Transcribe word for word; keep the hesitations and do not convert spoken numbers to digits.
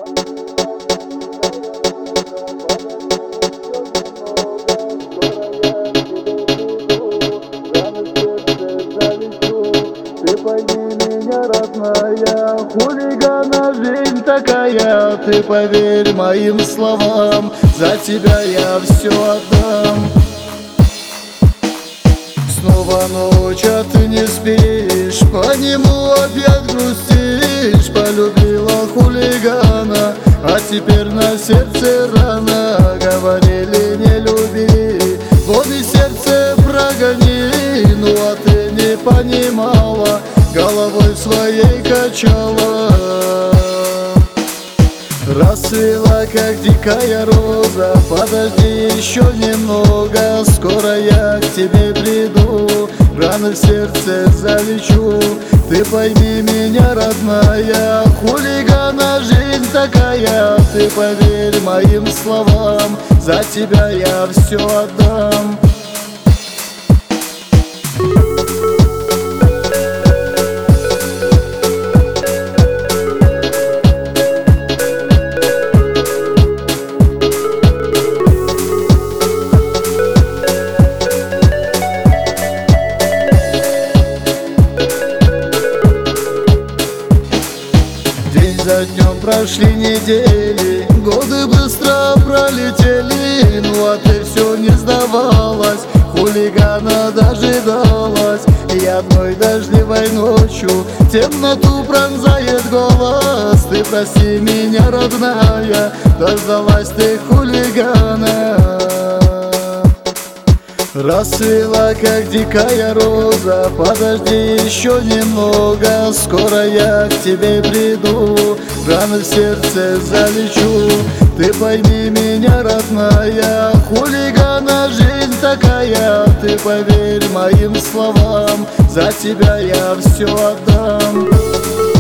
Ты пойми меня, родная, хулигана жизнь такая. Ты поверь моим словам, за тебя я все отдам. Снова ночь, а ты не спишь, по нему опять грустишь. Полюбила хулигана, а теперь на сердце рана. Говорили, не люби, вот и сердце прогони. Ну а ты не понимала, головой своей качала. Расцвела, как дикая роза, подожди еще немного, скоро я к тебе приду, раны в сердце залечу. Ты пойми меня, родная, хулигана жизнь такая. Ты поверь моим словам, за тебя я все отдам. День за днем прошли недели, годы быстро пролетели. Ну а ты все не сдавалась, хулигана дожидалась. И одной дождливой ночью темноту пронзает голос. Ты прости меня, родная, дождалась ты хулигана. Расцвела, как дикая роза, подожди еще немного, скоро я к тебе приду, раны в сердце залечу. Ты пойми меня, родная, хулигана жизнь такая. Ты поверь моим словам, за тебя я все отдам.